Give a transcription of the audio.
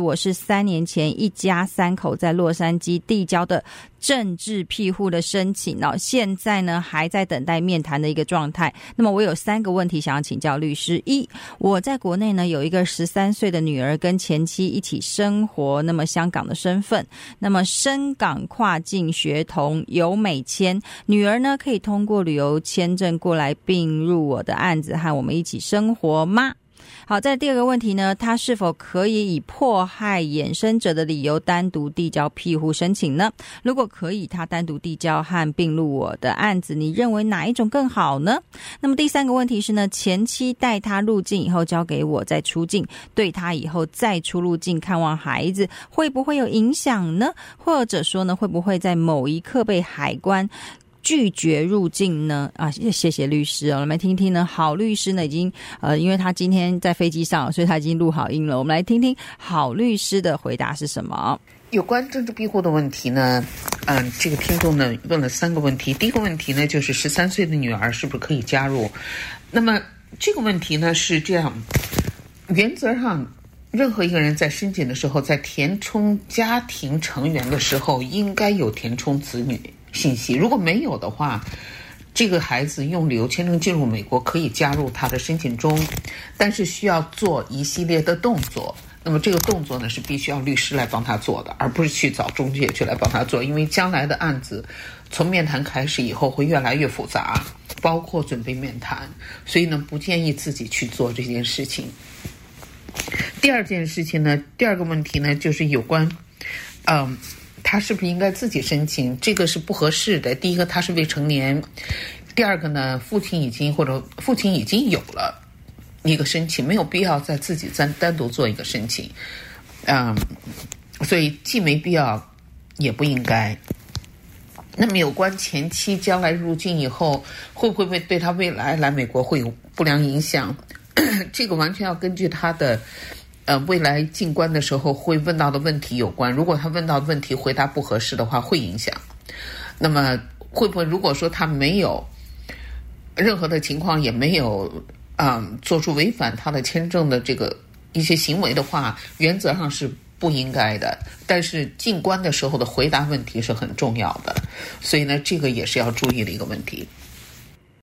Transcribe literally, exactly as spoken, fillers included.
我是三年前一家三口在洛杉矶递交的政治庇护的申请哦，现在呢还在等待面谈的一个状态。那么我有三个问题想要请教律师。一，我在国内呢有一个十三岁的女儿跟前妻一起生活，那么香港的身份，那么深港跨境学童有美签，女儿呢可以通过旅游签证过来并入我的案子和我们一起生活吗？好，在第二个问题呢，他是否可以以迫害衍生者的理由单独递交庇护申请呢？如果可以，他单独递交和并入我的案子，你认为哪一种更好呢？那么第三个问题是呢，前妻带他入境以后交给我再出境，对他以后再出入境看望孩子会不会有影响呢？或者说呢，会不会在某一刻被海关拒绝入境呢？啊，谢谢律师哦。我们来听听呢，郝律师呢已经呃，因为他今天在飞机上，所以他已经录好音了。我们来听听郝律师的回答是什么。 有关政治庇护的问题呢，嗯，这个听众呢问了三个问题。第一个问题呢，就是十三岁的女儿是不是可以加入？那么这个问题呢是这样，原则上，任何一个人在申请的时候，在填充家庭成员的时候，应该有填充子女信息。如果没有的话，这个孩子用旅游签证进入美国可以加入他的申请中，但是需要做一系列的动作。那么这个动作呢是必须要律师来帮他做的，而不是去找中介去来帮他做，因为将来的案子从面谈开始以后会越来越复杂，包括准备面谈，所以呢不建议自己去做这件事情。第二件事情呢，第二个问题呢就是有关嗯他是不是应该自己申请？这个是不合适的。第一个，他是未成年；第二个呢，父亲已经或者父亲已经有了一个申请，没有必要再自己单单独做一个申请。嗯，所以既没必要，也不应该。那么有关前妻将来入境以后，会不会对他未来来美国会有不良影响？这个完全要根据他的呃，未来进关的时候会问到的问题有关。如果他问到的问题回答不合适的话，会影响。那么会不会如果说他没有任何的情况，也没有嗯做出违反他的签证的这个一些行为的话，原则上是不应该的。但是进关的时候的回答问题是很重要的，所以呢，这个也是要注意的一个问题。